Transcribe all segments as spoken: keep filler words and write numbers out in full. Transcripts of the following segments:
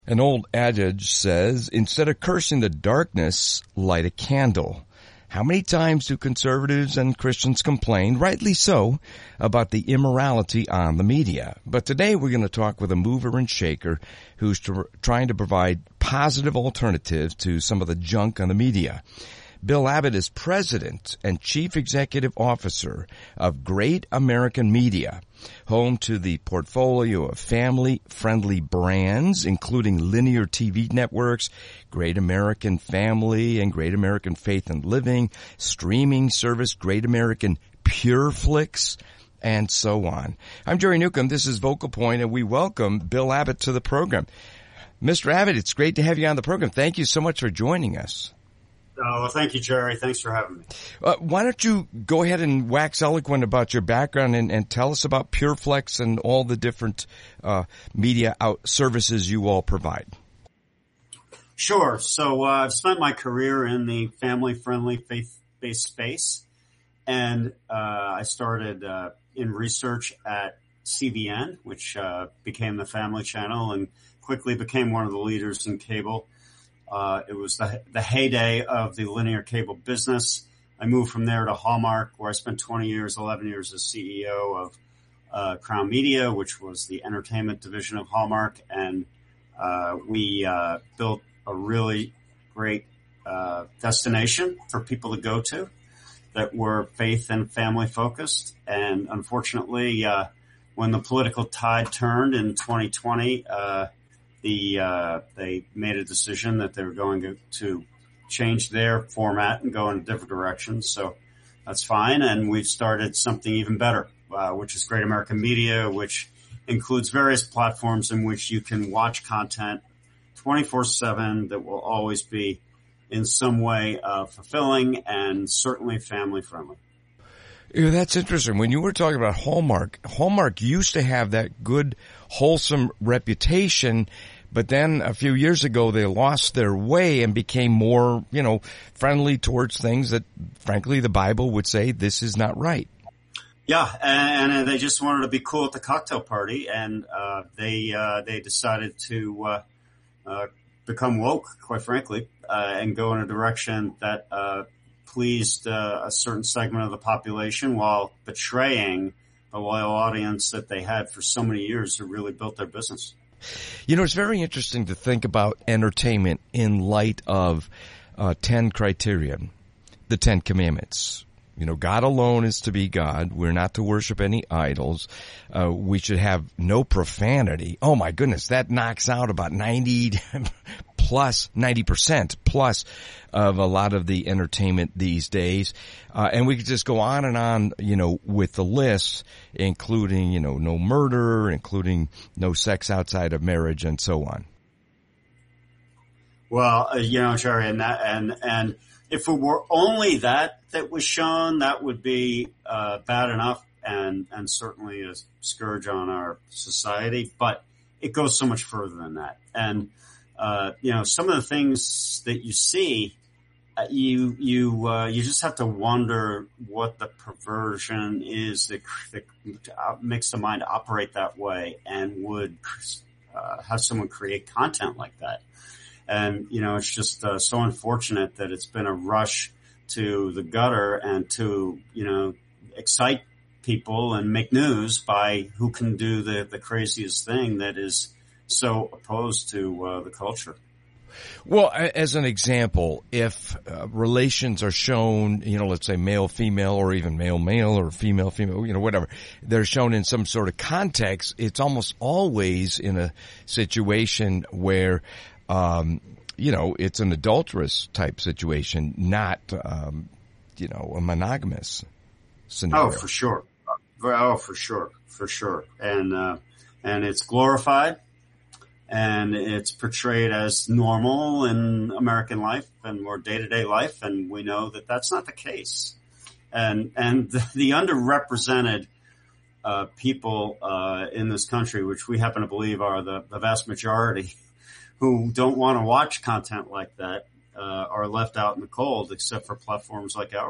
An old adage says, instead of cursing the darkness, light a candle. How many times do conservatives and Christians complain, rightly so, about the immorality on the media? But today we're going to talk with a mover and shaker who's tr- trying to provide positive alternatives to some of the junk on the media. Bill Abbott is president and chief executive officer of Great American Media, home to the portfolio of family-friendly brands, including linear T V networks, Great American Family and Great American Faith and Living, streaming service Great American PureFlix, and so on. I'm Jerry Newcomb. This is Vocal Point, and we welcome Bill Abbott to the program. Mister Abbott, it's great to have you on the program. Thank you so much for joining us. Oh, well, thank you, Jerry. Thanks for having me. Uh, why don't you go ahead and wax eloquent about your background and, and tell us about PureFlix and all the different uh, media out services you all provide. Sure. So uh, I've spent my career in the family-friendly, faith-based space, and uh, I started uh, in research at C B N, which uh, became the Family Channel and quickly became one of the leaders in cable. Uh, it was the, the heyday of the linear cable business. I moved from there to Hallmark, where I spent twenty years, eleven years as C E O of uh, Crown Media, which was the entertainment division of Hallmark. And uh, we uh, built a really great uh, destination for people to go to that were faith and family focused. And unfortunately, uh, when the political tide turned in twenty twenty, uh, The, uh, they made a decision that they were going to, to change their format and go in a different direction. So that's fine. And we've started something even better, uh, which is Great American Media, which includes various platforms in which you can watch content twenty-four seven that will always be in some way uh, fulfilling and certainly family friendly. Yeah, that's interesting. When you were talking about Hallmark, Hallmark used to have that good, wholesome reputation, but then a few years ago they lost their way and became more, you know, friendly towards things that, frankly, the Bible would say this is not right. Yeah, and, and they just wanted to be cool at the cocktail party, and uh, they uh, they decided to uh, uh, become woke, quite frankly, uh, and go in a direction that uh pleased uh, a certain segment of the population while betraying the loyal audience that they had for so many years who really built their business. You know, it's very interesting to think about entertainment in light of uh, ten criteria, the Ten Commandments. You know, God alone is to be God. We're not to worship any idols. Uh, we should have no profanity. Oh my goodness, that knocks out about ninety plus, ninety percent plus of a lot of the entertainment these days. Uh, and we could just go on and on, you know, with the list, including, you know, no murder, including no sex outside of marriage and so on. Well, uh, you know, Jerry, and that, and, and if it were only that that was shown, that would be uh, bad enough and, and certainly a scourge on our society. But it goes so much further than that. And, uh, you know, some of the things that you see, uh, you, you, uh, you just have to wonder what the perversion is that, that makes the mind operate that way and would uh, have someone create content like that. And, you know, it's just uh, so unfortunate that it's been a rush to the gutter and to, you know, excite people and make news by who can do the, the craziest thing that is so opposed to uh, the culture. Well, as an example, if uh, relations are shown, you know, let's say male-female or even male-male or female-female, you know, whatever, they're shown in some sort of context, it's almost always in a situation where Um, you know, it's an adulterous type situation, not, um, you know, a monogamous scenario. Oh, for sure. Oh, for sure. For sure. And, uh, and it's glorified and it's portrayed as normal in American life and more day-to-day life. And we know that that's not the case. And, and the, the underrepresented, uh, people, uh, in this country, which we happen to believe are the, the vast majority, who don't want to watch content like that, uh, are left out in the cold except for platforms like ours.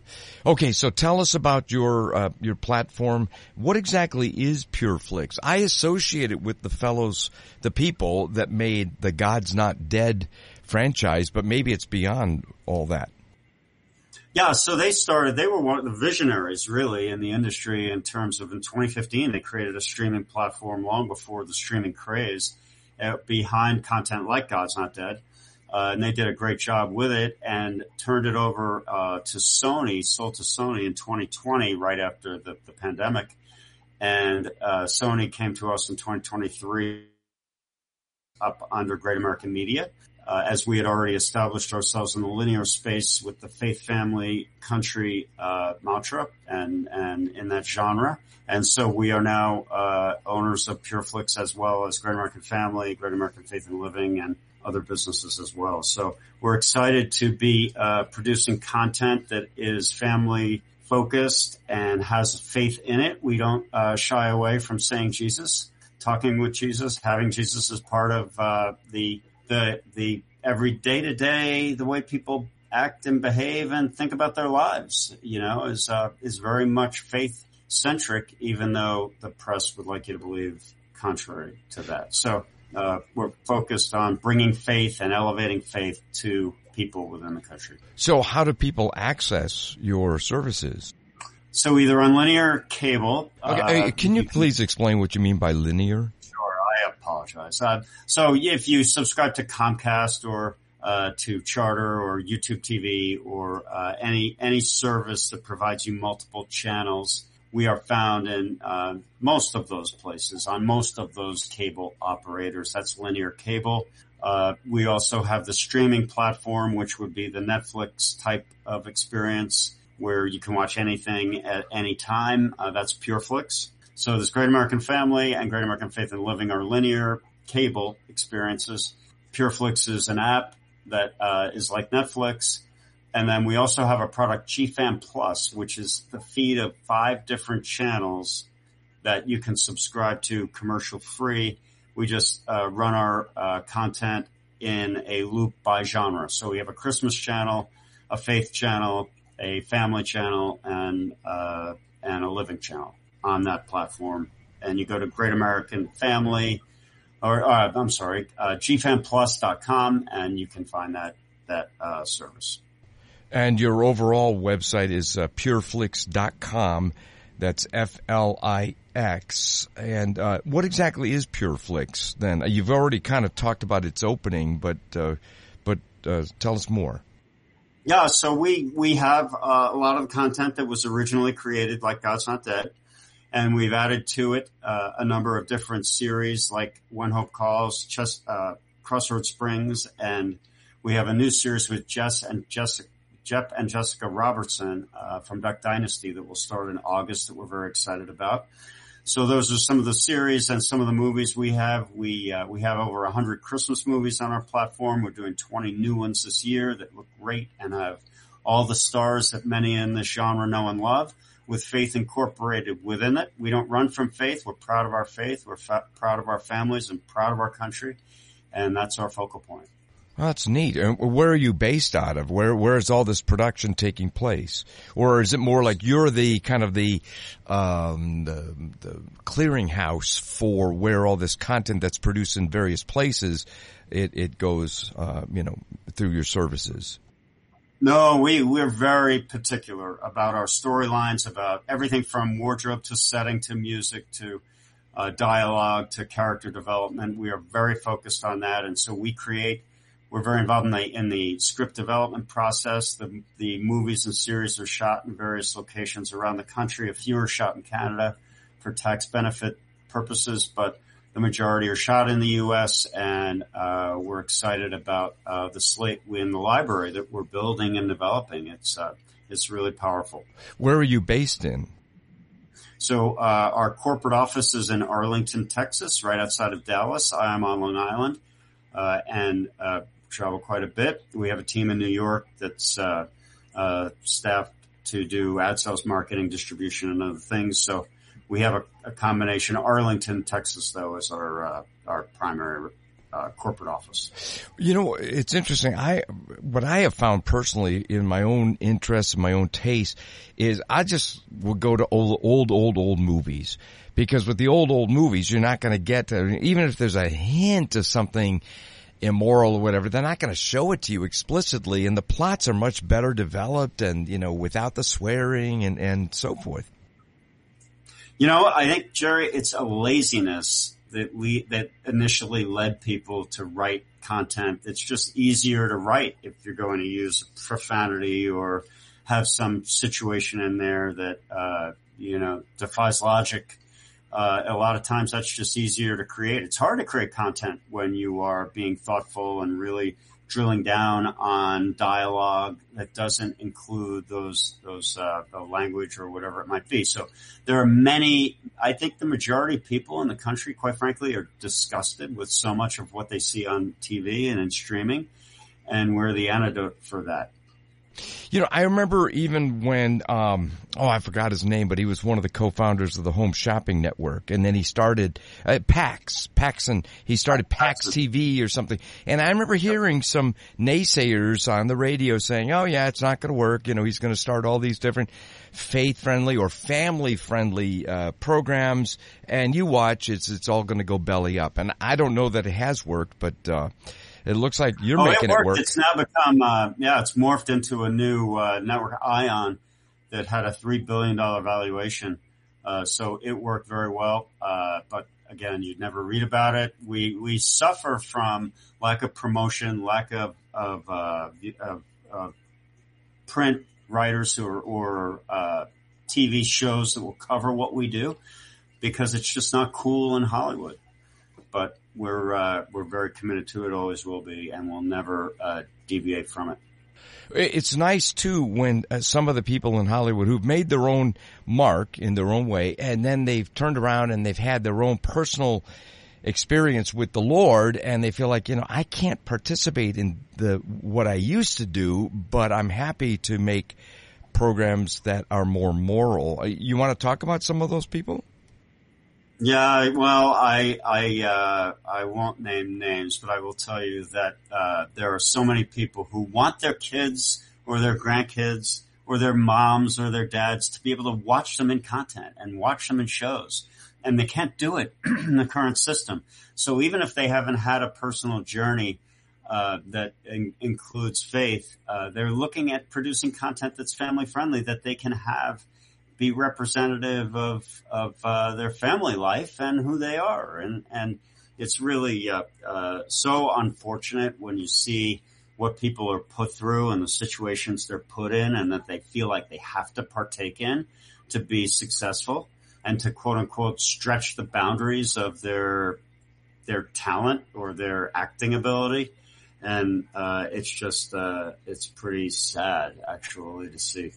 Okay, so tell us about your uh, your platform. What exactly is PureFlix? I associate it with the fellows, the people that made the God's Not Dead franchise, but maybe it's beyond all that. Yeah, so they started, they were one of the visionaries really in the industry in terms of in twenty fifteen, they created a streaming platform long before the streaming craze uh, behind content like God's Not Dead. Uh, and they did a great job with it and turned it over uh, to Sony, sold to Sony in twenty twenty, right after the, the pandemic. And uh, Sony came to us in twenty twenty-three up under Great American Media, uh, as we had already established ourselves in the linear space with the faith, family, country uh, mantra and, and in that genre. And so we are now uh, owners of PureFlix as well as Great American Family, Great American Faith and Living, and other businesses as well. So we're excited to be uh, producing content that is family focused and has faith in it. We don't uh, shy away from saying Jesus, talking with Jesus, having Jesus as part of uh, the the the every day to day, the way people act and behave and think about their lives. You know, is uh, is very much faith centric, even though the press would like you to believe contrary to that. So. Uh, we're focused on bringing faith and elevating faith to people within the country. So how do people access your services? So either on linear cable. Okay, uh, can you, you please can, explain what you mean by linear? Sure, I apologize. Uh, so if you subscribe to Comcast or uh, to Charter or YouTube T V or uh, any any service that provides you multiple channels, we are found in uh, most of those places, on most of those cable operators. That's linear cable. Uh, we also have the streaming platform, which would be the Netflix type of experience where you can watch anything at any time. Uh, that's PureFlix. So there's Great American Family and Great American Faith and Living are linear cable experiences. PureFlix is an app that uh, is like Netflix. And then we also have a product, G FAM Plus, which is the feed of five different channels that you can subscribe to commercial free. We just uh, run our uh, content in a loop by genre. So we have a Christmas channel, a faith channel, a family channel, and uh, and a living channel on that platform. And you go to Great American Family, or uh, I'm sorry, uh, G FAM plus dot com, and you can find that that uh, service. And your overall website is uh, pureflix dot com. That's F L I X. And uh, what exactly is PureFlix then? You've already kind of talked about its opening, but uh, but uh, tell us more. Yeah, so we we have uh, a lot of content that was originally created, like God's Not Dead, and we've added to it uh, a number of different series, like When Hope Calls, Chest, uh, Crossroad Springs, and we have a new series with Jess and Jessica. Jeff and Jessica Robertson uh, from Duck Dynasty that will start in August that we're very excited about. So those are some of the series and some of the movies we have. We uh, we have over one hundred Christmas movies on our platform. We're doing twenty new ones this year that look great and have all the stars that many in this genre know and love, with faith incorporated within it. We don't run from faith. We're proud of our faith. We're fa- proud of our families and proud of our country, and that's our focal point. Well, that's neat. And where are you based out of? Where where is all this production taking place? Or is it more like you're the kind of the um the the clearinghouse for where all this content that's produced in various places it it goes uh you know through your services? No, we we're very particular about our storylines, about everything from wardrobe to setting to music to uh dialogue to character development. We are very focused on that, and so we create We're very involved in the, in the script development process. The, the movies and series are shot in various locations around the country. A few are shot in Canada for tax benefit purposes, but the majority are shot in the U S, and uh, we're excited about uh, the slate in the library that we're building and developing. It's uh, it's really powerful. Where are you based in? So uh, our corporate office is in Arlington, Texas, right outside of Dallas. I am on Long Island, uh, and uh, travel quite a bit. We have a team in New York that's uh, uh, staffed to do ad sales, marketing, distribution, and other things. So we have a, a combination. Arlington, Texas, though, is our uh, our primary uh, corporate office. You know, it's interesting. I, what I have found personally in my own interests and my own taste is I just will go to old, old, old, old movies, because with the old, old movies, you're not going to get to, even if there's a hint of something immoral or whatever, they're not going to show it to you explicitly, and the plots are much better developed and, you know, without the swearing and, and so forth. You know, I think, Jerry, it's a laziness that we, that initially led people to write content. It's just easier to write if you're going to use profanity or have some situation in there that, uh, you know, defies logic. Uh, a lot of times that's just easier to create. It's hard to create content when you are being thoughtful and really drilling down on dialogue that doesn't include those, those, uh, the language or whatever it might be. So there are many, I think the majority of people in the country, quite frankly, are disgusted with so much of what they see on T V and in streaming. And we're the antidote for that. You know, I remember even when, um, oh, I forgot his name, but he was one of the co-founders of the Home Shopping Network. And then he started, uh, PAX, PAX, and he started PAX T V or something. And I remember hearing some naysayers on the radio saying, oh yeah, it's not going to work. You know, he's going to start all these different faith-friendly or family-friendly, uh, programs. And you watch, it's, it's all going to go belly up. And I don't know that it has worked, but, uh, it looks like you're oh, making it, it work. It's now become, uh, yeah, it's morphed into a new, uh, network, ION, that had a three billion dollars valuation. Uh, so it worked very well. Uh, but again, you'd never read about it. We, we suffer from lack of promotion, lack of, of, uh, of, of print writers who are, or, uh, T V shows that will cover what we do, because it's just not cool in Hollywood. But we're, uh, we're very committed to it, always will be, and we'll never, uh, deviate from it. It's nice too when uh, some of the people in Hollywood who've made their own mark in their own way, and then they've turned around and they've had their own personal experience with the Lord, and they feel like, you know, I can't participate in the, what I used to do, but I'm happy to make programs that are more moral. You want to talk about some of those people? Yeah, well, I, I, uh, I won't name names, but I will tell you that, uh, there are so many people who want their kids or their grandkids or their moms or their dads to be able to watch them in content and watch them in shows. And they can't do it in the current system. So even if they haven't had a personal journey, uh, that in, includes faith, uh, they're looking at producing content that's family friendly, that they can have be representative of, of, uh, their family life and who they are. And, and it's really, uh, uh, so unfortunate when you see what people are put through and the situations they're put in, and that they feel like they have to partake in to be successful and to quote unquote stretch the boundaries of their, their talent or their acting ability. And, uh, it's just, uh, it's pretty sad actually to see.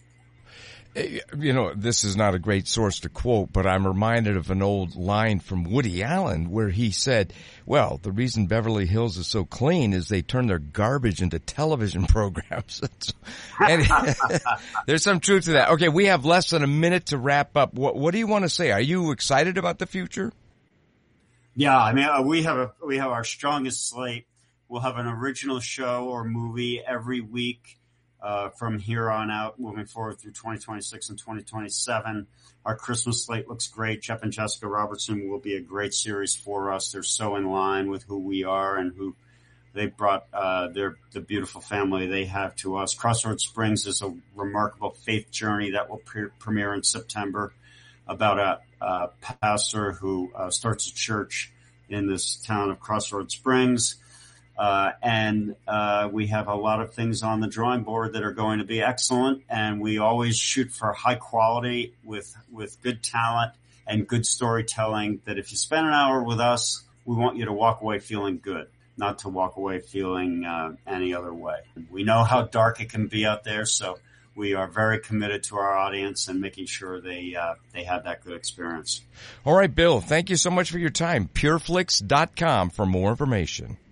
You know, this is not a great source to quote, but I'm reminded of an old line from Woody Allen where he said, well, the reason Beverly Hills is so clean is they turn their garbage into television programs. And there's some truth to that. Okay, we have less than a minute to wrap up. What, what do you want to say? Are you excited about the future? Yeah, I mean, uh, we have a, we have our strongest slate. We'll have an original show or movie every week. Uh, from here on out, moving forward through twenty twenty-six and twenty twenty-seven. Our Christmas slate looks great. Jeff and Jessica Robertson will be a great series for us. They're so in line with who we are and who they brought, uh, their, the beautiful family they have to us. Crossroads Springs is a remarkable faith journey that will pre- premiere in September about a, a pastor who uh, starts a church in this town of Crossroads Springs. Uh, and, uh, we have a lot of things on the drawing board that are going to be excellent. And we always shoot for high quality with, with good talent and good storytelling, that if you spend an hour with us, we want you to walk away feeling good, not to walk away feeling, uh, any other way. We know how dark it can be out there. So we are very committed to our audience and making sure they, uh, they have that good experience. All right, Bill, thank you so much for your time. Pureflix dot com for more information.